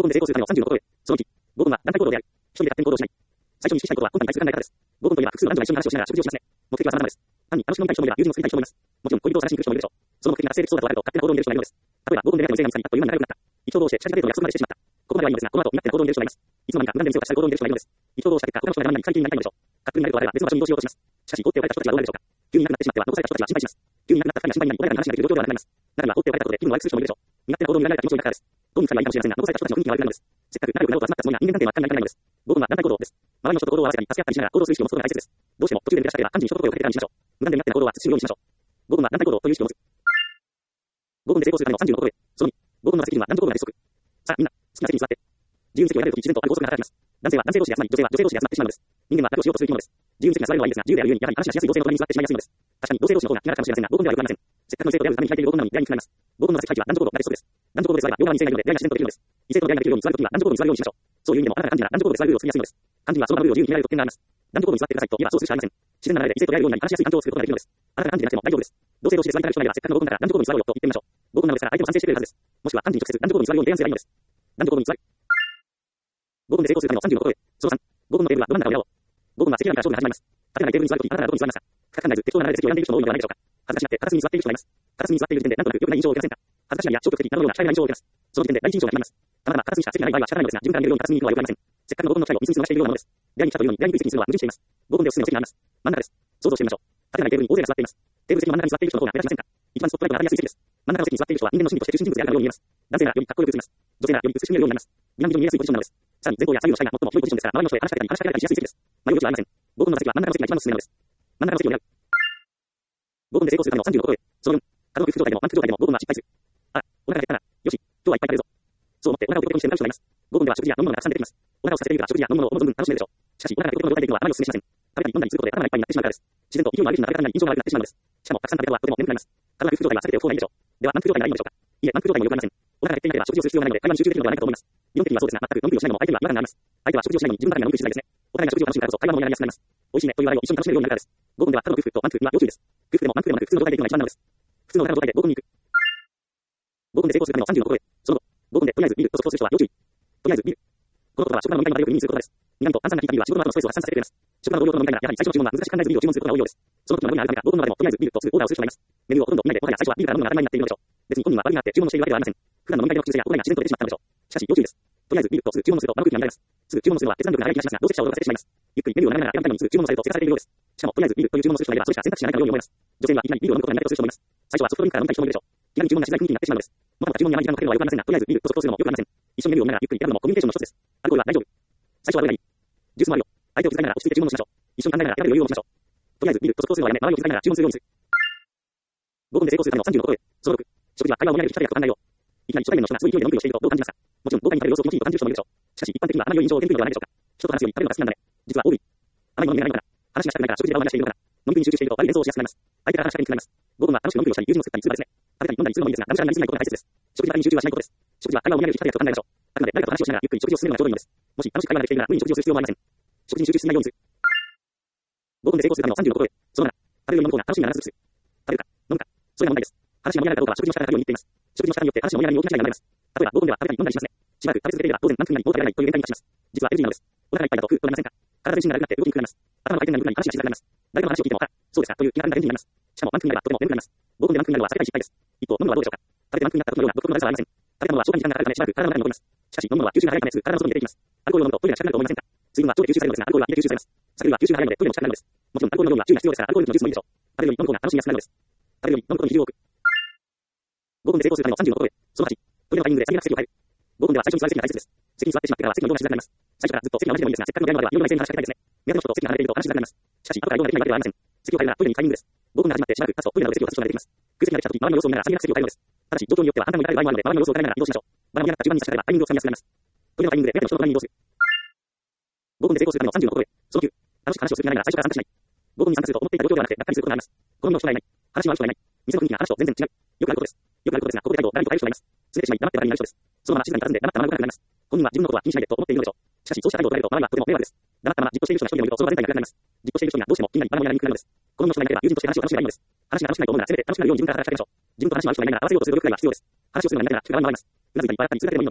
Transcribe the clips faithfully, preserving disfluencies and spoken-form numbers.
合コンで成功するためのさんじゅうのことへ。そのいち、合コンは団体行動である。一人で勝手に行動をしない。最初に意識したいことは今回に対する考え方です。合コンといえば複数の男女が一緒に話をしながら食事をしますね。目的は様々です。単に楽しみたい人もいれば友人を作りたい人もいます。もちろん恋人を探しに行く人もいるでしょう。その目的が成立そうだとあると勝手な行動に出る人がいるのです。例えば合コンで出会いの性が見つかり、あっという間に仲良くなった。意気投合して近づけるとの約束までしてしまった。ここまではいいのですが、この後身勝手な行動に出る人がいます。いつの間にか無断で店を貸したい行動に出る人がいるのです。意気投合した結果、他の人が何々に最近になりたいのでしょう。カップルになるとあれば別の場所に移動しようとします。しかし、放っておかれた人たちはどうなるでしょうか。急に亡くなってしまっては残された人たちは心配します。急に亡くなった二人が心配になり、穏やかに話ができる状況ではなくなります。中には放っておかれたことで気分を悪くする人もいるでしょう。身勝手な行動になられた気持ちを抱えです。どうにかはいいかもしれませんが、残された人たちの雰囲気が悪くなるのです。せっかく仲良くなろうと集まったつもりが人間関係は全く成り立たないのです。合コンは団体行動です。周りの人と行動を合わせたり、助け合ったりしながら行動する意識を持つことが大切です。どうしても途中で抜け出したければ幹事に一言声をかけてからにしましょう。無断で身勝手な行動は慎むようにしましょう。合コンは団体行動という意識を持つ。合コンで成功するためのさんじゅうのことへ。そのに、合コンの席順は男女合コンが鉄則。さあ、みんな、好きな席に座って。自由に席を選べるとき自然とある法則が働きます。男性は男性同士で集まり、女性は女性同士で集まってしまうのです。人間は楽をしようとする生き物です。自由に席が座れるのはいいですが、自由であるゆえに、やはり話しやすい同性の隣に座ってしまいやすいのです。確かに同性同士の方が気が楽かもしれませんが、合コンではよくありません。せっかくの生徒であるために開いている合コンなのに出会いにくくなります。合コンの座席配置は男女合コンが鉄則です。男女合コンで座れば両側に異性がいるので出会いが自然とできるのです。異性との出会いができるように座るときは男女合コンに座るようにしましょう。そういう意味でも、あなたが幹事なら男女合コンで座るルールを作りやすいのです。幹事にはそのルールを自由に決められる特権があります。男女合コンに座ってくださいと言えばそうするしかありません。自然な流れで異性と出会えるようになり話しやすい環境を作ることができるのです。あなたが幹事でなくても大丈夫です。同性同士で座りたい人がいればせっかくの合コンだから男女合コンに座ろうよと言ってみましょう。合コンなのですから相手も賛成してくれるはずです。もしくは幹事に直接男女合コンに座るように提案すればいいのです。男女合コンに座る。合コンで成功するためのさんじゅうのことへ。そのさん、合コンのテーブルはど真ん中を狙おう。合コンは席選びから勝負が始まります。立てないテーブルに座るとき、あなたならどこに座りますか。深く考えず適当な流れで席を選んでいる人も多いのではないでしょうか。恥ずかしがって片隅に座っている人がいます。片隅に座っている時点でなんとなく良くない印象を受けませんか。恥ずかしがりや消極的などのような控えめな印象を受けます。その時点で第一印象が決まります。たまたま片隅しか席がない場合は仕方ないのですが、自分から見えるように片隅に行くのは良くありません。せっかくの合コンの機会を椅子に済ましているようなものです。出会いに来たというのに出会いにくい席にするのは矛盾しています。合コンでおすすめの席があります。真ん中です。想像してみましょう。立てないテーブルに大勢が座っています。テーブル席の真ん中に座っている人の方が目立ちませんか。一番スポットライトが当たりやすい席です。真ん中の席に座っている人は人間の心理として中心人物であるかのように見えます。男性ならよりかっこよく映ります。女性ならより美しく見えるようになります。南に見えやすいポジションなのです。さらに前方や左右の視界が最も広いポジションですから、周りの人へ話しかけたり話しかけられたりしやすい席です。迷う余地はありません。合コンの座席は真ん中の席が一番のおすすめなのです。真ん中の席を狙う。合コンで成功するためのさんじゅうのことへ。そのよん、体の空腹状態でも満腹状態でも合コンは失敗する。あ、お腹が減ったな。よし、今日はいっぱい食べるぞ。そう思ってお腹をペコペコにして歌う人がいます。合コンでは食事や飲むものがたくさん出てきます。お腹を空かせているから食事や飲むものを思う存分楽しめるでしょう。しかし、お腹がペコペコの状態でいくのはあまりお勧めしません。食べたり飲んだりすることで頭がいっぱいになってしまうからです。自然と勢いのある人が食べたが印象が悪くなってしまうのです。しかもたくさん食べるとはとても眠くなります。体の空腹状態は避けておく方がいいでしょう。では満腹状態がいいのでしょうか。いえ、満腹状態もよくありません。お腹が減っていなければ食事をする必要がないので会話に集中できるのではないかと思います。理論的にはそうですが、全く飲み食いをしないのも相手には違和感があります。相手は食事をしないのに自分のためが飲み食いしないですね。お互いが食事を楽しむからこそ会話もやりやすくなります。美味しいねという話題を一緒に楽しめるようになるからです。合コンではただの空腹と満腹には要注意です。空腹でも満腹でもなく普通の状態でいくのが一番なのです。普通のお腹の状態で合コンに行く。合コンで成功するためのさんじゅうのことへ。その後、合コンでとりあえず見ると即答する人は要注意。とりあえず見る。このことは職場の飲み会の仲良く耳にすることです。苦味と炭酸が効いたビールは仕事の後のストレスを発散させてくれます。職場の同僚との飲み会ならやはり最初の注文は難しく考えずビールを注文することが多いようです。その時の残りがあるためか、合コンの場でもとりあえずビールとすぐオーダーをする人がいます。メニューをほとんど見ないで、もはや最初はビールから飲むのが当たり前になっているのでしょう。別に本人は悪気があって注文をしているわけではありません。普段の飲み会での口癖や行いが自然と出てしまったのでしょう。しかし要注意です。とりあえずビールとすぐ注文すると場の空気が乱れます。すぐ注文するのは決断力が長い気がしますが、同席者を驚かせてしまいます。ゆっくりメニューを眺めながら選んだのにすぐ注文されるとせかされているようです。しかもとりあえずビールという注文をする人がいればそれしか選択肢がないかのように思います。女性はいきなりビールを飲むことが苦手とする人もいます。最初はソフトドリンクから飲みたい人もいるでしょう。気軽に注文がしづらい雰囲気になってしまうのです。もともと注文に甘い時間をかけるのはよくありませんが、とりあえずビールと即答するのもよくありません。一緒にメニューを見ながらゆっくり選ぶのもコミュニケーションの一つです。アルコールは大丈夫。最初はどれがいい？ジュースもあるよ。相手を気遣いながら落ち着いて注文をしましょう。一緒に考えながら選べる余裕を持ちましょう。とりあえずビールと即答するのはやめ、周りを気遣いながら注文するようにする。合コンで成功するためのさんじゅうのことへ。そのろく、食事は会話を盛り上げるきっかけやと考えよう。いきなり初対面の人がすごい勢いで飲み食いをしているとどう感じますか。もちろん豪快に食べる様子を気持ちいいと感じる人もいるでしょう。しかし一般的にはあまり良い印象を受けにくいのではないでしょうか。人と話すより食べるのが好きなんだね。実は多い。あまり飲みがないから。話がしたくないから食事で場を流しているのかな。飲み食いに集中していると悪い連想をしやすくなります。相手から話しかけにくくなります。合コンは楽しく飲み食いをしたり友人を作ったりする場ですね。食べたり飲んだりするのもいいですが、がむしゃらになりすぎないことが大切です。食事だけに集中はしないことです。食事は会話を盛り上げるきっかけやと考えましょう。あくまで誰かと話をしながらゆっくり食事を進めるのがちょうどいいのです。もし楽しく会話ができているなら無理に食事をする必要はありません。食事に集中しないようにする。合コンで成功するためのさんじゅうのことへ。そのなな、食べるより飲む方が楽しみながらずつする。食べるか、飲むか、それが問題です。話が盛り上がるかどうかは食事の仕方がように似ています。食事の仕方によって話の盛り上がりに大きな違いが生まれます。例えば合コンでは食べたり飲んだりしますね。しばらく食べ続けていれば当然満腹になりもう食べられないという限界に達します。実は エルジー なのです。お腹がいっぱいだとふっとなりませんか。体全身が楽になって動きにくくなります。頭の回転が鈍くなり話がしづらくなります。誰かの話を聞いても、あ、そうですかという気軽な返事になります。しかも満腹になればとても眠くなります。合コンで満腹になるのは避けたい失敗です。一方、飲むのはどうでしょうか。食べて満腹になった時のような独特の悪さはありません。食べたものは消化に時間がかかるためしばらく体の中に残ります。しかし飲むのは吸収が早いためすぐ体の外に出ていきます。アルコールを飲むとトイレが近くなると思いませんか。水分は腸で吸収されるのですが、アルコールは胃で吸収されます。酒類は吸収が早いのでトイレも近くなるのです。もちろんアルコールの量には注意が必要ですから、アルコールのジュースもいいでしょう。食べるより飲む方が楽しみやすくなるのです。食べるより飲むことに比重を置く。合コンで成功するためのさんじゅうのことへ。そのはち、トイレのタイミングでさりげなく席を変える。合コンでは最初に座る席が大切です。席に座ってしまってからは席の移動がしづらくなります。最初からずっと席が同じでもいいんですが、せっかくの出会いの場では色々な異性に話しかけたいですね。目当ての人と席が離れていると話しづらくなります。しかし、後からどうなるというわけではありません。席を変えるならトイレにタイミングです。合コンが始まってしばらく経つとトイレなどで席を立つ人が出てきます。空席ができた時、周りの様子を見ながらさりげなく席を変えるのです。ただし、状況によっては判断を抱える場合もあるので、周りの様子を伺いながら移動しましょう。場が盛り上がった順番に差し掛かればタイミングをつかみやすくなります。トイレのタイミングで目当ての人の隣に移動する。合コンで成功するためのさんじゅうのことへ。そのきゅう、楽しく話をする気がないなら最初から参加しない。合コンに参加すると思っていた状況ではなくてがっかりすることがあります。好みの人がいない。話の合う人がいない。店の雰囲気が話と全然違う。よくあることです。よくあることですが、ここで態度を誰にと変える人がいます。拗ねてしまい黙ってばかりになる人です。そのまま静かに佇んで黙ったまま動かなくなります。本人は自分のことは気にしないでと思っているのでしょう。しかしそうした態度を取られると周りはとても迷惑です。黙ったままじっとしている人が一人でもいるとその場全体が暗くなります。じっとしている人がどうしても気になり場が盛り上がりにくくなるのです。好みの人がいなければ友人として話を楽しめばいいのです。話が楽しくないと思うならせめて楽しくなるように自分から話しかけましょう。自分と話の合う人がいないなら合わせようとする努力くらいは必要です。話をするのが苦手なら口から回ります。うなずいたり笑ったりするだけでもいいのです。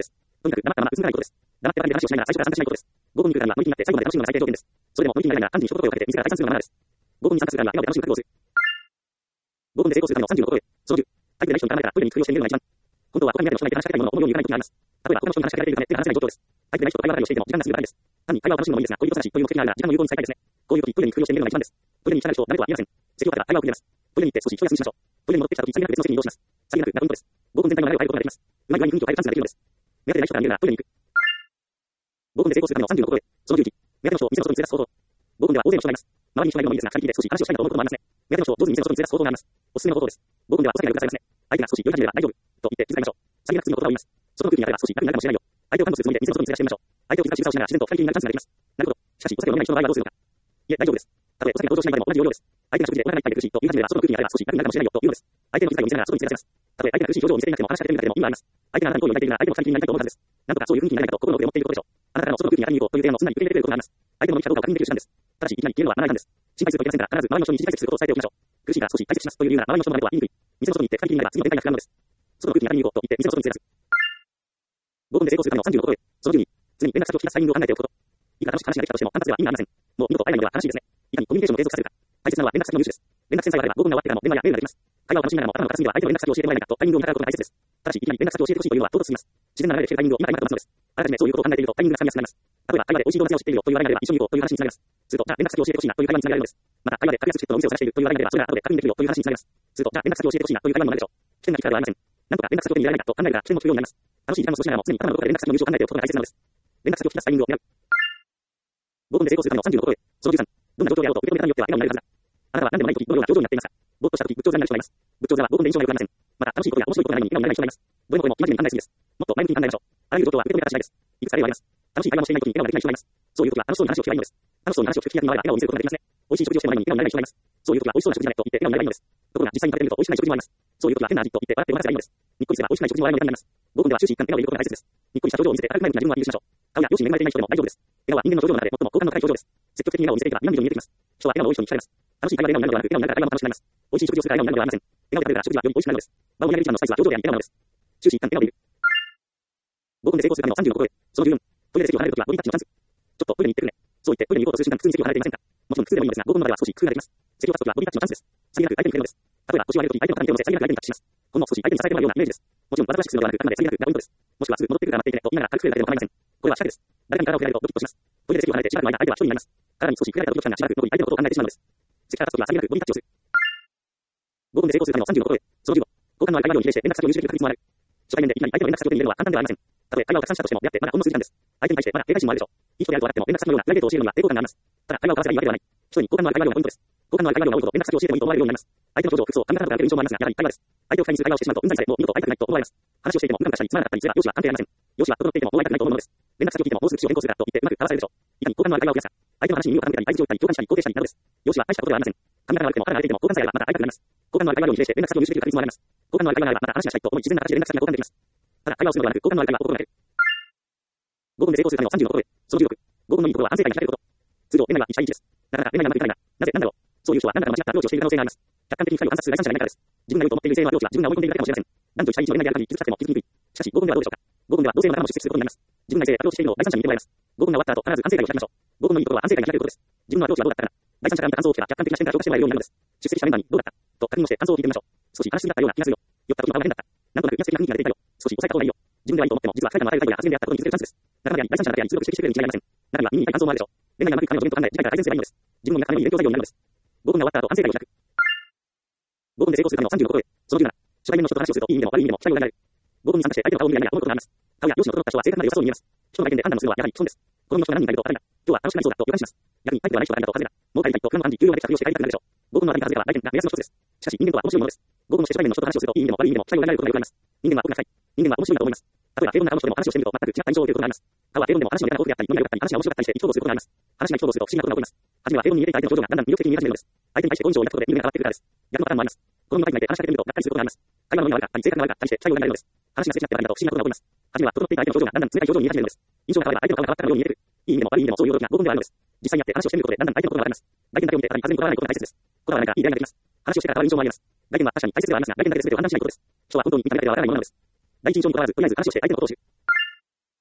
とにかく黙ったままうつむかないことです。黙ってばかりで話をしないなら最初から参加しないことです。合コンに来るからには無理になって最後まで楽しむのが最低条件です。それでも無理にならないなら単純に一言声をかけて自ら体感するのがマナーです。合コンに参加するからには笑顔で楽しむ覚悟をする。合コンで成功するためのさんじゅうの心得。そのじゅう。相手がない人に絡まれたらトイレに工夫をしてみるのが一番。本当は他にある人がいて話しかけたいものを思うように言わない時があります。例えば他の人に話しかけられているため手が離せない状況です。相手がない人と会話ばかりをしていても時間が過ぎるばかりです。単に会話を楽しむのもいいですが、恋人探しという目的があるなら時間を有効に使いたいですね。こういう時トイレに工夫をしてみるのが一番です。トイレに行きたがる人を誰とは言いません。席を立てば会話を繰り出ます。トイレに行って少し一休みしましょう。トイレに戻ってきた時さりげなく別の席に移動します。さりげなくがポイントです。合コン全体の流れを変えることができます。うまい具合に雰囲気を変えるチャンスができるのです。目当てでない人から見るならトイレに行く。合コンで成功するためのさんじゅうの心得。そのじゅういち。目当ての人を店の外に連れ出す方法。合コンでは大勢の人がいます。周りに人がいるのもいいですが、二人きりで少し話をしたいなと思うこともありますね。目当ての人を上手に店の外に連れ出す方法があります。おすすめの方法です。合コンではお酒がよく出されますね。相手が少し酔い始めれば大丈夫と言って気遣いましょう。さりげなく次の言葉を言います。その空気になれば少し楽になるかもしれないよ。相手を看護するつもりで店の外に連れ出してみましょう。相手を気遣い仕草をしながら自然と二人きりになるチャンスができます。なるほど。しかしお酒を飲めない人の場合はどうするのか。いえ、大丈夫です。たとえお酒が登場しない場合でも同じ要領です。相手が食事でお腹がいっぱいで苦しいと言い始めればその空気になれば少し楽になるかもしれないよというのです。相手の気遣いを見せながら外に連れ出せます。たとえ相手が苦しい表情を見せていなくても話しかけてみなくても意味があります。相手があなたに好意を抱いているなら相手も二人きりになりたいと思うはずです。なんとかそういう雰囲気になれないかと心の奥で思っていることでしょう。あなたからのその空気に当たりに行こうという提案をすんなり受け入れてくれることがあります。相手の向きかどうかを確認できる手段です。ただしいきなり消えるのはマナー違反です。心配するといけませんから必ず周りの人に一時解説することを伝えておきましょう。苦しいから少し解説しますという理由なら周りの人の前では言いにくい。店の外に行って二人きりになれば次の展開が膨らむのです。外の空気に当たりに行こうと言って店の外に連れ出す。合コンで成功するためのさんじゅうの心得。そのじゅうに。常に連絡先を聞き出すタイミングを考えておくこと。いくら楽しく話ができたとしても単発では意味がありません。もう二度と会えないのでは悲しいですね。いかにコミュニケーションを継続させるか。大切なのは連絡先の入手です。連絡先さえあれば合コンが終わってからも電話やメールができます。会話を楽しみながらも頭の片隅では相手の連絡先を教えてもらえないかとタイミングを見計らうことが大切です。ただしいきなり連絡先を教えてほしいというのは唐突すぎます。自然な流れで聞けるタイミングを今から今から待つのです。あらかじめそういうことを考えているとタイミングがつかみやすくなります。例えば会話で美味しい動画を知っているよという話題があれば一緒に行こうという話につながります。するとじゃあ連絡先を教えてほしいなという会話につながるのです。また会話で格安チケットのお店を探しているという話題があればそれが後で確認できるよという話につながります。するとじゃあ連絡先を教えてほしいなという会話にもなるでしょう。危険な機会ではありません。なんとか連絡先を手に入れられないかと考えるが危険もつくようになります。楽しい時間も過ごしながらも常に頭のどこかで連絡先の入手を考えておくことが大切なのです。連絡先を聞き出すタイミングを狙う。合コンで成功するためのさんじゅうの心得。そのじゅうさん。どんな状況であろうと受け止め方によっては笑顔になれるはずだ。あなたは何でもない時どのような表情になっていますか。ぼーっとした時仏頂座になる人がいます。仏頂座は合コンで印象が良くなりません。また楽しいことや面白いことがないのに笑顔になれない人がいます。どれもこれも今までに考えすぎです。もっと前向きに考えましょう。あらゆる状況は受け止め方次第です。いくつか例はあります。楽しい会話をしていない時に笑顔ができない人がいます。そういう時は楽しそうに話を聞けばいいのです。楽しそうに話を聞く気がになれば笑顔を見せることができますね。美味しい食事をしてもないのに笑顔になれない人がいます。そういう時は美味しそうな食事だねと言って笑顔になればいいのです。ところが実際に食べてみると美味しくない食事もあります。そういう時は変な味と言って笑って笑わせればいいのです。にっこりすれば美味しくない食事も笑いのネタになります。合コンでは終始一貫笑顔でいることが大切です。にっこりした表情を見せて明るくない時には自分は許しましょう。顔や容姿に恵まれていない人でも大丈夫です。笑顔は人間の表情の中で最も好感の高い表情です。積極的に笑顔を見せていけば南に見えてきます。人は笑顔の多い人に惹かれます。楽しい会話で笑顔になるのではなく、笑顔になるから会話も楽しくなります。美味しい食事をするから笑顔になるのではありません。笑顔で食べるから食事はより美味しくなるのです。場を盛り上げる一番のスパイスは表情であり笑顔なのです。終始一貫笑顔でいる。合コンで成功するためのさんじゅうの心得。そのじゅうよん。トイレで席を離れるときはボディタッチのチャンス。ちょっとトイレに行ってくるね。そう言ってトイレに行こうとする瞬間普通に席を離れていませんか。もちろん普通でもいいのですが、合コンの場では少し工夫ができます。席を立つときはボディタッチのチャンスです。さりげなく相手に触れるのです。例えば腰を上げるとき相手の肩に手を乗せさりげなく相手にタッチします。ほんの少し相手に支えてもらうようなイメージです。もちろんわざわしくするのではなく、あくまでさりげなくがポイントです。もしくはすぐ戻ってくるから待っていてねと言いながら軽く触れられても構いません。これは仕掛けです。誰かに体を触れられるとドキッとします。トイレで席を離れてしばらくの間相手は一人になります。体に少し触れられたドキドキ感がしばらく残り相手のことを考えてしまうのです。席から立つときはさりげなくボディタッチをする。合コンで成功するためのさんじゅうの心得。そのじゅうご。交換の相手がように比例して連絡先を入手できる確率もある。初対面でいきなり相手の連絡先を手に入れるのは簡単ではありません。たとえ会話をたくさんしたとしても出会ってまだほんの数時間です。相手に対してまだ警戒心もあるでしょう。いい人であると笑っても連絡先のようなプライベートを教えるのには抵抗感があります。ただ会話を交わせばいいわけではない。人に交換の相手がようなポイントです。交換の相手がようなこと連絡先を教えてもいいと思われるようになります。相手の表情、服装、髪型などから得る印象もありますが、やはり会話です。相手を不快にする会話をしてしまうとうんざりされ、もう二度と会いたくないと思われます。話をしていても普段からしたりつまらなかったりすれば容姿は関係ありません。容姿は整っていてもそう会いたくないと思うのです。連絡先を聞いてももうすぐ口を変更するかと言ってうまく交わされるでしょう。いかに交換の相手がを増やすか。相手の話に耳を傾けたり、相槌を打ったり、共感したり、肯定したりなどです。容姿は大したことではありません。髪型が悪くても肌が荒れていても交換さえあればまた会いたくなります。交換の相手がように比例して連絡先を入手できる確率もあります。交換の相手があればまた話がしたいと思い自然な形で連絡先が交換できます。ただ会話をするのではなく交換の相手が心がける。合コンで成功するためのさんじゅうの心得。そのじゅうろく。合コンのいいところは安定感に開けること。通常恋愛は一対一です。なかなか恋愛がうまくいかないが、なぜなんだろう。そういう人は何らかの間違ったアプローチをしている可能性があります。客観的に光を観察する第三者がいないからです。自分が良いと思っている異性のアプローチは自分が追い込んでいるだけかもしれません。男女いち対いちの恋愛である限り傷つかっても気づきにくい。しかし合コンではどうでしょうか。合コンでは同性の仲間も出席することになります。自分が異性でアプローチしているのを第三者に見てもらいます。合コンが終わった後必ず反省会を開きましょう。合コンのいいところは反省会に開けることです。自分のアプローチはどうだったかな。第三者から見た感想を聞けば客観的な視点から評価してもらえるようになるのです。出席したメンバーにどうだったと確認をして感想を聞いてみましょう。少し話しすぎだったような気がするよ。酔った時の顔が変だった。なんとなく威圧的な雰囲気が出ていたよ。少し抑えた方がいいよ。自分ではいいと思っても実は彼らの与える態度や発言であったことに気づけるチャンスです。仲間や第三者の中に通力してきてくれるに違いありません。中には耳に痛い感想もあるでしょう。恋愛がうまくいかないと考え、次回から改善すればいいのです。自分の中のように勉強材料になるのです。合コンが終わった後反省会を開く。合コンで成功するためのさんじゅうの心得。そのじゅうなな。初対面の人と話をするといい意味でも悪い意味でも期待を裏切られる。合コンに参加して相手の顔を見るや思うことがあります。顔や容姿の整った人は正確な良さそうに見えます。人の外見で判断をするのはやはり基本です。子供の人が何人かいると誰だ。今日は楽しくなりそうだと予感します。逆に相手はない人が誰だと外れだ。もう帰りたいと不満の暗示、給料まで着用して帰りたくなるでしょう。合コンの相手が外れは来店が目安の一つです。しかし人間とは面白いものです。合コンの初対面の人と話をするといい意味でも悪い意味でも期待を裏切られることがよくあります。人間は奥が深い。人間は面白いと思います。例えば平凡な顔の人でも話をしてみると全く違った印象を受けることがあります。顔は平凡でも話のネタが多くあったり、ノリが良かったり、話が面白かったりして意気投合することがあります。話が意気投合すると不思議なことが起こります。初めは平凡に見えていた相手の表情がだんだん魅力的に見え始めるのです。相手に対して好印象を抱くことで人間が変わってくるからです。逆のパターンもあります。子供の前にいて話しかけてみるとがっかりすることがあります。会話のノリが悪かったり、性格が悪かったりして期待を裏切られるのです。話がすれ違って悪いなと不思議なことが起こります。初めは整っていた相手の表情がだんだん冷たい表情に見え始めるのです。印象が変われば相手の顔が変わったように見えてくる。いい意味でも悪い意味でもそういう驚きが合コンではあるのです。実際にやって話をしてみることでだんだん相手のことがわかります。外見だけを見てただに風にこだわらないことが大切です。こだわらないがいい出会いができます。話をしてから変わる印象もあります。外見は確かに大切ではありますが、外見だけで全てを判断しないことです。人は本当に見た目だけではわからないものなのです。第一印象にこだわらず、とりあえず話をして相手のことを知る。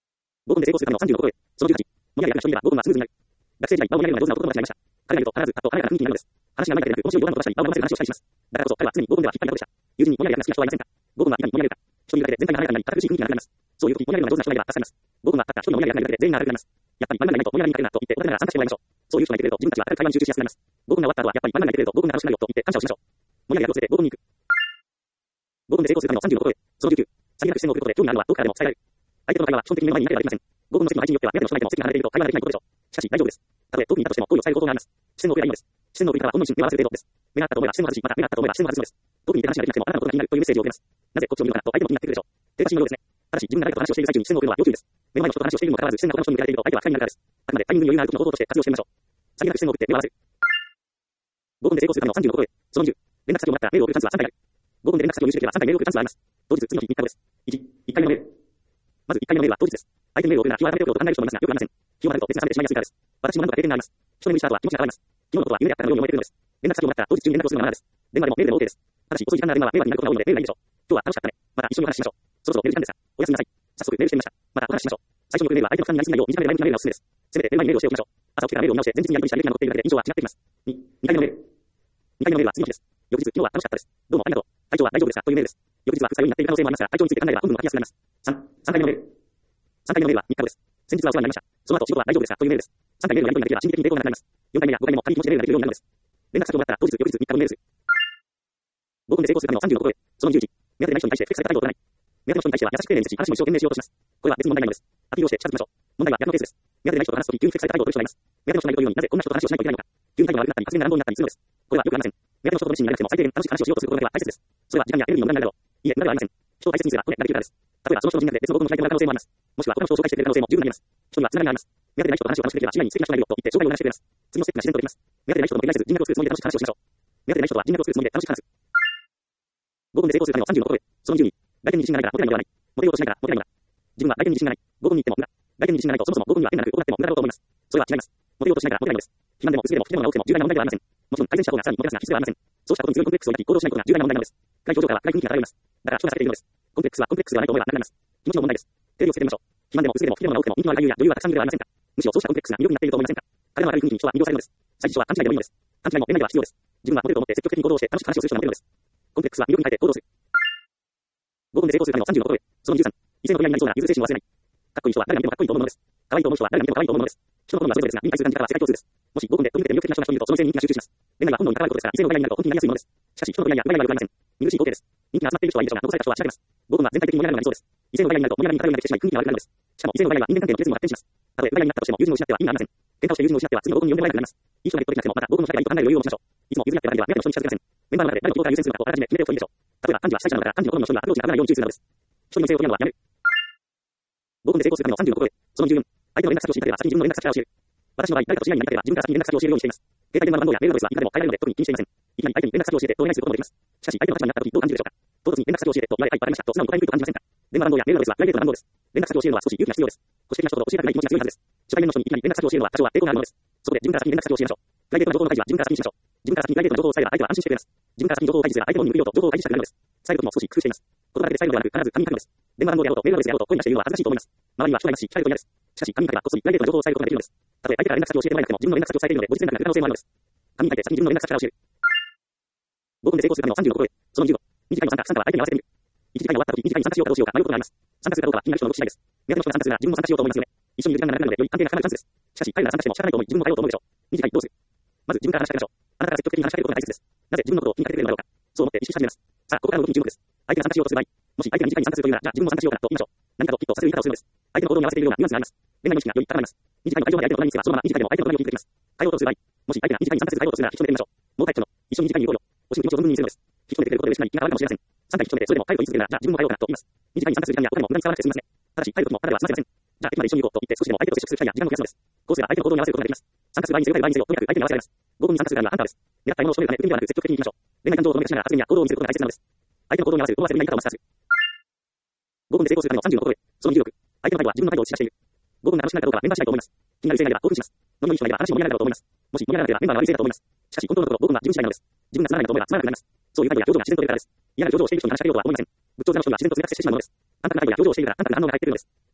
合コンで成功するためのさんじゅうの心得。そのじゅうはち。盛り上げ役な人には合コンはスムーズになる。学生時代、場を盛り上げるのが上手な男友達がいました。彼がいると必ず、あと華やかな雰囲気になるのです。話が上手いだけでなく、面白い冗談を飛ばしたり、場を和ませる話をしたりします。だからこそ、彼は常に合コンでは引っ張りだこでした。友人に盛り上げ役な好きな人はいませんか？合コンは今に盛り上げるか。一人だけで全体が華やかになり、堅苦しい雰囲気がなくなります。そういう時、盛り上げるのが上手な人がいれば助かります。合コンはたった一人の盛り上げ役がいるだけで全員が明るくなります。やっぱり、バンバンがいないと盛り上がりにくいなと言って、お互いなら参加してもらいましょう。そういう人がいてくれると、自分たちは明るい会話に集中しやすくなります。合コンが終わった後は、やっぱりバンバンがいてくれると、合コンが楽しくなるよと言って感謝をしましょう。盛り上げ役を捨てて合コンに行く。合コンで成功するためのさんじゅうの心得。そのじゅうきゅう。さりげなく視線を送ることで興味があるのはどこからでも伝えられる。相手との会話は基本的に目の前にいなければできません。合コンの席の配置によっては、目当ての人がいても席が離れていると会話ができないことでしょう。しかし、大丈夫です。たとえ遠くにいたとしても、好意を伝える方法があります。視線の送りがいいのです。視線の送り方はほんの一瞬目を合わせる程度です。目が合ったと思えば視線を外し、また目が合ったと思えば視線を外すのです。遠くにいて話ができなくても、あなたのことが気になるというメッセージを送ります。なぜこっちを見るのかなと相手も気になってくるでしょう。手出しのようですね。ただし、自分が誰かと話をしている最中に視線を送るのは要注意です。目の前の人と話をしているにもかかわらず、視線が他の人に向けられていると相手は不快になるからです。あくまでタイミングに余裕がある時の方法として活用してみましょう。さりげなく視線を送って目を合わせる。合コンで成功するためのさんじゅうの心得。そのじゅう。連絡先をもらったらメールを送るチャンスはさんかいある。合コンで連絡先を入手できればさんかいメールを送るチャンスがあります。当日、次の日みっかごです。いち、いっかいめのメール。まずいっかいめのメールは当日です。相手にメールを送るなら日を改めておくと考える人もいますが、よくありません。日を改めると別に冷めてしまいやすいからです。私も何度か経験があります。一目見した後は気持ちが変わります。昨日のことは夢であったかのように思えているのです。連絡先をもらったら当日中に連絡をするのがマナーです。電話でもメールでも OK です。ただし、遅い時間なら電話は迷惑になることが多いのでメールがいいでしょう。今日は楽しかったね。また一緒にお話ししましょう。そろそろメール時間ですが、おやすみなさい。早速メールしてみました。またお話ししましょう。最初に送るメールは相手の負担になりすぎないよう短めで前向きなメールがおすすめです。せめて寝る前にメールをしておきましょう。朝起きてからメールを見直して前日にやり取りした履歴が残っているだけで印象は違ってきます。に、にかいめのメール。にかいめのメールは次の日です。翌日、昨日は楽しかったです。どうもありがとう。体調は大丈夫ですかというメールです。翌日は副作用になっている可能性もありますが、体調について考えれば本文が書きやすくなります。さん、さんかいめのメール。さんかいめのメールはみっかごです。先日はお世話になりました。その後仕事は大丈夫ですかというメールです。さんかいメールのやり取りができれば心理的に抵抗がなくなります。よんかいめやごかいめも軽い気持ちでメールができるようになるのです。連絡先をもらったら当日、翌日、みっかごのメールです。合コンで成功するためのさんじゅうの心得。そのじゅういち。目当てない人に対してフェクされた態度を取らない。目当ての人に対しては優しく丁寧に接し、話も一生懸命しようとします。これは別に問題ないのです。アピールをして近づきましょう。問題は逆のケースです。目当てない人と話すとき急にフェクされた態度を取る人がいます。目当ての人がいるというのになぜこんな人と話をしないといけないのか。急に態度が悪くなったり、発言が乱暴になったりするのです。これはよくありません。目当ての人と熱心にならなくても最低限楽しく話をしようとすることだけは大切です。それは時間やエネルギーの無駄になるだろう。いいえ、無駄ではありません。人を大切にすればこれができるからです。例えばその人の人脈で別の合コンの相手が可能性もあります。もしくは他の人を紹介してくれる可能性も十分にあります。人にはつながりがあります。目当てない人と話を楽しくできれば次第に素敵な人がいるよと言って紹介を促してくれます。次のステップが自然とできます。目当てない人との恋愛せず人脈を作るつもりで楽しく話をしましょう。目当てない人とは人脈を作るつもりで楽しく話す。合コンで成功するためのさんじゅうの心得。そのじゅうに。外見に自信がないからモテないのではない。モテようとしないからモテないのだ。自分は外見に自信がない。合コンに行っても無駄。外見に自信がないとそもそも合コンには出なく行っても無駄だろうと思います。それは違います。モテようとしないからモテないのです。肥満でも薄れでも太ももが多くても重大な問題ではありません。もちろん改善した方がさらにモテますが必須ではありません。そうしたことに強いコンプレックスを抱き行動しないことが重大な問題なのです。外表情からは外雰囲気が漂います。だから人が避けているのです。コンプレックスはコンプレックスではないと思えばなくなります。気持ちの問題です。テレビをつけてみましょう。肥満でも薄れでも太ももが多くても人気のある俳優や女優はたくさんいるではありませんか。むしろそうしたコンプレックスが魅力になっていると思いませんか。彼の明るい雰囲気に人は魅了されるのです。最初は勘違いでもいいのです。勘違いも恋愛では必要です。自分はモテると思って積極的に行動をして楽しく話をする人がモテるのです。コンプレックスは魅力に変えて行動する。合コンで成功するためのさんじゅうの心得。そのじゅうさん。異性の取り合いになりそうな融通精神を忘れない。かっこいい人は誰が見てもかっこいいと思うものです。可愛いと思う人は誰が見ても可愛いと思うものです。人の好みはそれぞれですが、人に対する感じ方は世界共通です。もし合コンで取り入れて魅力的な人が一人いるとその異性に人気が集中します。恋愛は本能に関わることですから、異性の取り合いになると本気になりやすいものです。しかし、人の取り合いや奪い合いはよくありません。見苦しい光景です。人気が集まっている人はいいでしょうが、残された人は仕掛けます。合コンは全体的に盛り上がるのが理想です。異性の奪い合いになると盛り上がりに偏りが出てしまい、空気が悪くなるのです。しかも異性の奪い合いは人間関係の亀裂にも発展します。たとえ奪い合いになったとしても友人を失っては意味がありません。喧嘩をして友人を失っては次の合コンに呼んでもらえなくなります。いい人がいるとできなくてもまた合コンの社会がいいと考える余裕を持ちましょう。いつも譲り合ってばかりでは目当ての人に近づけません。メンバーの中で誰のことから優先するのかとあらかじめ決めておくといいでしょう。例えば幹事は主催者なのだから幹事の好みの人にはアプローチがかからないように注意するのです。一人の異性を取り合うのはやめる。合コンで成功するためのさんじゅうの心得。そのじゅうよん。相手の連絡先を知りたければ先に自分の連絡先から教える。私の場合、誰かと知り合いになりたければ自分から先に連絡先を教えるようにしています。携帯電話の番号やメールアドレスはいつでも変えられるので特に気にしていません。いきなり相手に連絡先を教えてとお願いすることもできます。しかし相手の立場になった時どう感じるでしょうか。唐突に連絡先を教えてと言われはいわかりましたと素直に答えにくいと感じませんか。電話番号やメールアドレスはプライベートな番号です。連絡先を教えるのは少し勇気が必要です。保守的な人ほど教えたくない気持ちが強いはずです。初対面の人にいきなり連絡先を教えるのは多少は抵抗があるものです。そこで自分から先に連絡先を教えましょう。プライベートな情報の開示は自分から先にしましょう。自分から先にプライベートな情報を伝えれば相手は安心してくれます。自分から先に情報を開示すれば相手の方に向くようと情報を開示したくなるのです。伝える時も少し工夫しています。言葉だけで伝えるのではなく必ず紙に書くのです。電話番号であろうとメールアドレスであろうと声に出して言うのは恥ずかしいと思います。周りには人がいますし、聞かれると嫌です。しかし紙に書けばこっそりプライベートな情報を伝えることができるのです。たとえ相手から連絡先を教えてもらえなくても自分の連絡先を伝えているので後日連絡が来る可能性もあるのです。紙に書いて先に自分の連絡先から教える。合コンで成功するためのさんじゅうの心得。そのじゅうご。二次会の参加、参加は相手に合わせてみる。一次会が終わった時、二次会に参加しようかどうしようか迷うことがあります。参加するかどうかは気になる人の動き次第です。目当ての人が参加するなら自分も参加しようと思いますよね。一緒にいる時間が長くなるのでより関係が深まるチャンスです。しかし彼らが参加しても仕方ないと思い自分も変えようと思うでしょう。二次会どうする。まず自分から話しかけましょう。あなたから積極的に話しかけることが大切です。なぜ自分のことを気にかけてくれるのだろうか。そう思って意識し始めます。さあ、ここからの動きに注目です。相手が参加しようとする場合、もし相手が二次会に参加するというなら、じゃあ自分も参加しようかと言いましょう。何かときっとさせる言い方をするのです。相手の行動に合わせているようなニュアンスがあります。恋愛の意識がより高まります。二次会の会場まで相手の隣に着けばそのまま二次会でも相手の隣を聞いてきます。変えようとする場合、もし相手が二次会に参加する変えようとするなら引き止めてみましょう。もうタイプの一緒に二次会に行こうよ。惜しむ気持ちを存分に見せるのです。引き止めてくれることで嬉しくなり気が変わるかもしれません。さんかい引き止めてそれでも変えると言い続けるなら、じゃあ自分も変えようかなと言います。二次会に参加する時間や他にも無駄に使わなくて済みますね。ただし、変える時もただでは済ませません。じゃあ駅まで一緒に行こうと言って少しでも相手と接触する機会や時間を増やすのです。こうすれば相手の行動に合わせることができます。参加する場合にせよ、変える場合にせよ、とにかく相手に合わせられます。合コンに参加する場合はハンターです。狙った獲物を仕留めるため、ではなく積極的に行きましょう。恋愛感情をどめかしながら発言や行動を見せることが大切なのです。相手の行動に合わせる思わせるやり方をマスターする。合コンで成功するためのさんじゅうの心得。そのじゅうろく。相手の態度は自分の態度を映し出している。合コンが楽しくなるかどうかはメンバー次第と思います。気になる異性がいれば興奮します。ノリのいい人がいれば話も盛り上がるだろうと思います。もし盛り上がらなければメンバーの悪いせいだと思います。しかし本当のところ合コンは自分次第なのです。自分がつまらないと思えばつまらなくなります。そういう態度や表情が自然と出るからです。嫌な表情をしている人に話しかけようとは思いません。仏頂面の人には自然と冷たく接してしまうのです。あんたの態度や表情をしているからあんたの反応が入っているのです。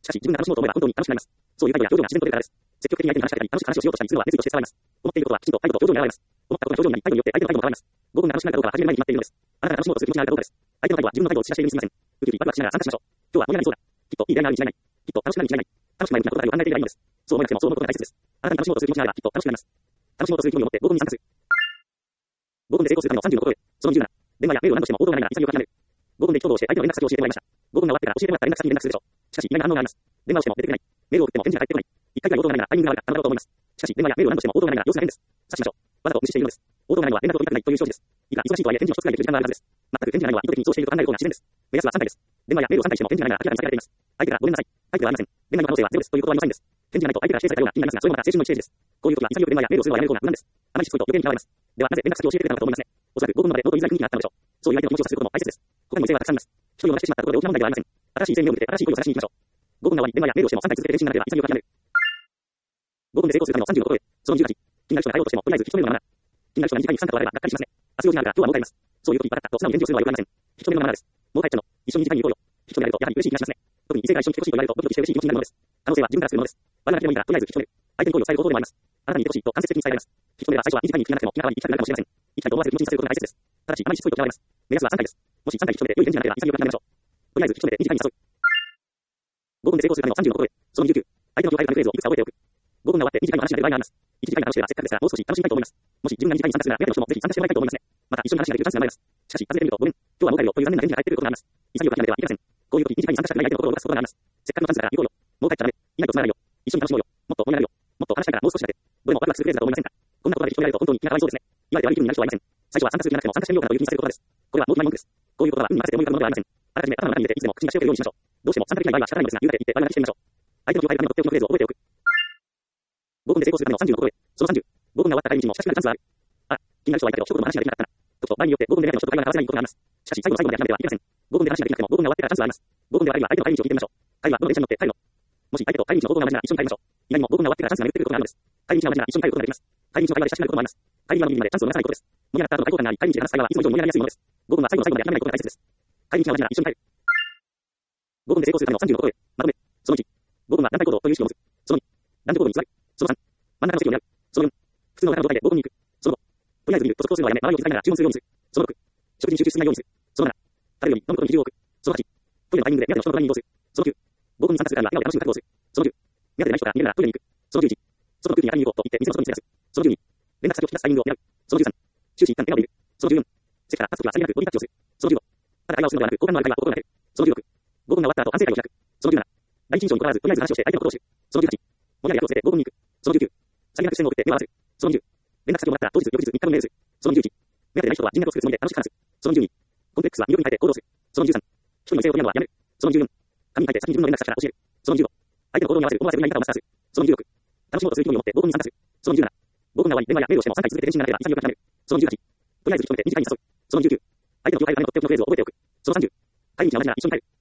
しかし、自分が楽しもうと思えば本当に楽しくなります。そういう態度や表情が自然と出るからです。積極的に相手に話しかけたり、楽しく話をしようとしたりするのは熱意として伝わります。思っていることはきちんと態度と表情に現れます。思ったことが表情になり、態度によって相手の態度も変わります。ごふんが楽しくなるかどうかは始める前に決まっているのです。あなたが楽しもうとする気持ちがあるかどうかです。相手の態度は自分の態度を映し出しているにすぎません。ウキウキワクワクしながら参加しましょう。今日は盛り上がりそうだ。きっといい出会いがあるに違いない。きっと楽しくなるに違いない。楽しくないことだけを考えていればいいのです。そう思いなくてもそう思うことが大切です。あなたに楽しもうとする気持ちがあればきっと楽しくなります。楽しもうとする気持ちを持ってごふんに参加する。ごふんで成功するためのさんじゅうの心得。そのにじゅうなな。電話やメールを何度しても応答がないなら潔く諦める。ごふんで挙動して相手の連絡先を教えてもらいました。ごふんが終わってから教えてもらった連絡先に連絡するでしょう。しかし意外な反応があります。電話をしても出てくれない。メールを送っても返事が返ってこない。一回ぐらい応答がないならタイミングが悪かったのだろうと思います。しかし電話やメールを何度しても応答がないなら様子が変です。察しましょう。わざと無視しているのです。応答がないのは連絡を取りたくないという証示です。いくら忙しいとはいえ返事を一つぐらいできる時間があるはずです。全く返事がないのは意図的にそうしていると考える方が自然です。目安はさんかいです。電話やメールをさんかいしても返事がないなら明らかに避けられています。相手がごめんなさい。相手ではありません。電話の可能性はゼロですということはありませんです。返事がないと相手が否定されたような気になりますが、それもまた青春のいちステージです。こういう時は潔く電話やメールをするのはやめる方が無難です。あまりしつこいと余計に嫌われます。ではなぜ連絡先を教えてくれたのかと思いますね。おそらくごふんまで冒頭言いづらい雰囲気があったのでしょう。そういう相手の気持ちをさせることも大切です。他にも例はたくさんあります。人に渡してしまったところで大きな問題ではありません。新しい異性にを向けて新しい恋を探しに行きましょう。ごふんが終わり電話やメールをしてもさんかい続けて返信がなければ潔く諦める。ごふんで成功するためのさんじゅうの心得。そのじゅうはち。気になる人が対応としてもとりあえず一目のままな。気になる人がにじかんに不参加とあればがっかりしますね。明日用事があるから今日はもう帰ります。そういう時分かったと素直に返事をするのはよくありません。一目のままなです。もう帰っちゃうの。一緒ににじかんに行こうよ。一目でやるとやはり嬉しい気がしますね。特に異性が一緒に来てほしいと言われるとドキドキして嬉しい気持ちになるものです。可能性は自分から作るものです。悪な気でもいいからとりあえず引き止める。相手に好意を伝える方法でもあります。あなたにいてほしいと間接的に伝えられます。引き止めれば最初は短いに気がなくても気が変わり行きたくなるかもしれません。行きたいと思わせる気持ちにさせることが大切です。ただしあまりしつこいと嫌われます。目安はさんかいです。もしさんかい引き止めて良い返事がなければ潔く諦めましょう。とりあえず引き止めてにじかんに誘う。ごふんで成功するためのさんじゅうの心得。そのにじゅうきゅう。相手の業界のフレーズをいくつか覚えておく。ごふんが終わってにじかんの話が出る場合があります。いちじかんが楽しければせっかくですからもう少し楽しみたいと思います。もし自分がにじかんに参加するなら苦手な人もぜひ参加してもらいたいと思いますね。また一緒に話ができるチャンスが生まれます。しかし、外れてみるとごめん、今日はもう帰るよという残念な返事が返ってくることがあります。潔く諦めてはいけません。こういう時にじかんに参加したくない相手の心を動かすことがあります。せっかくのチャンスだから行こうよ。もう帰っちゃダメ。いないとつながないよ。一緒に楽しもうよ。もっと盛り上がるよ。もっと話したいからもう少しだけ。どれもワクワクするフレーズだと思いませんか。こんなことができ止められると本当に気がかわいそうですね。今まで悪い気分になる人はいません。最初は参加する気がなくても参加してみようかなという気にさせることです。これはもう決まり文句です。こういうことは運に任せて思い浮かぶものではありません。あらかじめ頭の中に入れていつでも口に出しておけるようにしましょう。どうしても参加できない場合は仕方ないのですが、言うだけ言って悪な気してみましょう。相手の業界のためのとっておきのフレーズを覚えておく。ごふんで成功するためのさんじゅうの心得。そのさんじゅう。ごふんが終わった帰り道も親しくなるチャンスがある。あ、気になる人はいたけど一言の話ができなかったな。とくと場合によってごふんでだけの人と会話が交わせないことがあります。しかし最後の最後まで諦めてはいけません。ごふんで話ができなくてもごふんが終わってからチャンスがあります。ごふんでは帰りは相手の帰り道を聞いてみましょう。帰りはどの電車に乗って帰るの。もし相手と帰り道の方向が同じなら一緒に帰りましょう。意外にもごふんが終わってからチャンスが巡ってくることがあるのです。帰り道が同じなら一緒に帰ることができます。帰り道の会話で親しくなることもあります。帰り際のビビまでチャンスを逃さないことです。盛り上がった後の開口感があり、帰り道で話す会話はいつも以上に盛り上がりやすいものです。ごふんは最後の最後まで諦めないことが大切です。帰り道が同じなら一緒に帰る。ごふんで成功するためのさんじゅうの心得。まとめ。そのいち。ごふんは団体行動という意識を持つ。そのに。団体行動に座る。そのさん。真ん中の席を狙う。そのよん。普通の方の状態でごふんに行く。そのご。とりあえず見ると速報するのはやめ、周りを気遣いながら注文するようにする。そのろく。食事に集中しないようにする。そのなな。食べるように飲むことに比重を置く。そのはち。トイレのタイミングで目当ての人の隣に移動する。そのきゅう。ごふんに参加するからには笑顔で楽しく覚悟する。そのじゅう。目当てでない人が逃げるならトイレに行く。そのじゅういち。外の空気に当たりに行こうと言って店の外に連れ出す。そのじゅうに。連絡先を聞き出すタイミングを狙う。そのじゅうさん。終始一旦笑顔でいる。そのじゅうよん。席から立つ時はさりげなくボディタッチをする。そのじゅうご。ただ会話をするのではなく好感のある会話を心がける。そのじゅうろく。ごふんが終わった後反省会を開く。そのじゅうなな。第一印象にとらわずとりあえず話をして相手のことを知る。そのじゅうはち。もやり役をつけてごふんに行く。そのじゅうきゅう。さりげなく視線を送って目を合わせる。そのにじゅう。連絡先をもらったら当日翌日みっかぶんメールする。そのにじゅういち。目当てでない人は人脈を作るつもりで楽しく話す。そのにじゅうに。コンプレックスは魅力に変えて行動する。そのにじゅうさん。一人の異性を取り合うのはやめる。そのにじゅうよん。紙に書いて先に自分の連絡先から教える。そのにじゅうご。相手の行動に合わせる思わせるいない方をマスターする。そのにじゅうろく。楽しもうとする気分を持ってごふんに参加する。そのにじゅうなな。ごふんが終わり電話やメールをしてもさんかい続けて返信がなければ潔く諦める。そのにじゅうはち。とりあえず引き止めてにじかんに誘う。そのにじゅうきゅう。相手の業界のとっておきのフレーズを覚えておく。そのさんじゅう。帰り道が同じなら一緒に帰る。